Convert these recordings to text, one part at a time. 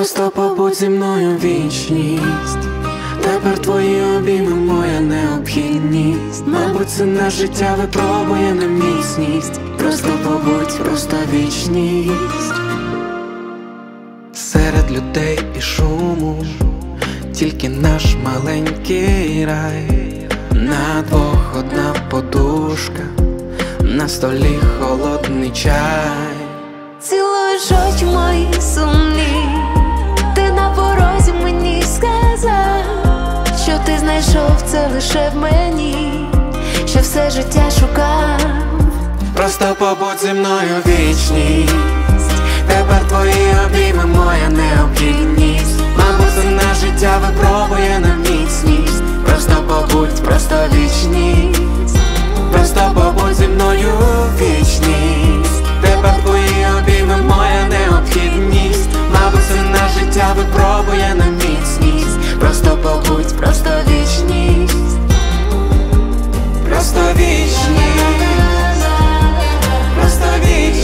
Просто побудь зі мною вічність. Тепер твої обійми моя необхідність. Мабуть, це на життя випробує на міцність. Просто побудь, просто вічність. Серед людей і шуму тільки наш маленький рай. На двох одна подушка, на столі холодний чай. Цілуєш очі мої сумні, ти на порозі мені сказав, що ти знайшов це лише в мені, що все життя шукав. Просто побудь зі мною вічність. Тепер твої обійми моя необхідність. Мабуть, це на життя випробує на міцність. Просто побудь, просто вічність. Просто побудь зі мною вічність. Тепер твої обійми моя необхідність. Мабуть, це на життя випробує на міцність. Просто побудь, просто вічність. Просто вічність. Просто вічність.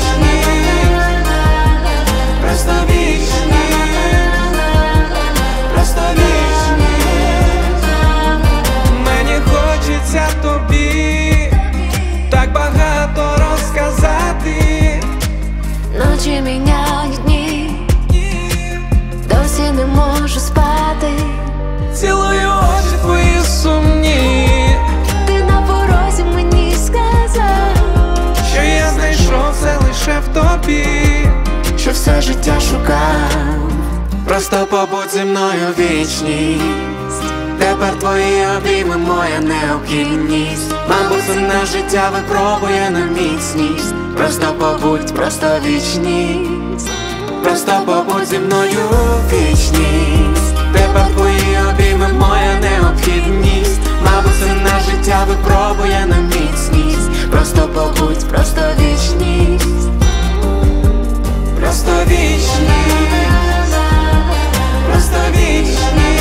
Просто вічність. Просто вічність. Мені хочеться тобі так багато розказати. Ночі міняють дні, досі не можу спати. Цілую очі твої сумні, ти на порозі мені сказав, що я знайшов це лише в тобі, що все життя шукав. Просто побудь зі мною вічність. Тепер твої обійми моя необхідність. Мабуть, це на життя випробує на міцність. Просто побудь, просто вічність. Просто побудь зі мною вічність. Тепер твої обійми моя необхідність. Мабуть, це на життя випробує на міцність. Просто побудь, просто вічність. Просто вічність. Просто вічність.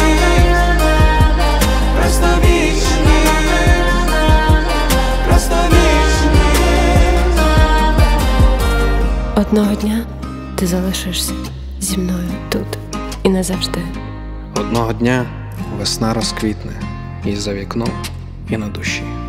Просто вічність. Просто вічність. Одного дня ти залишишся зі мною тут і назавжди. Одного дня весна розквітне і за вікном, і на душі.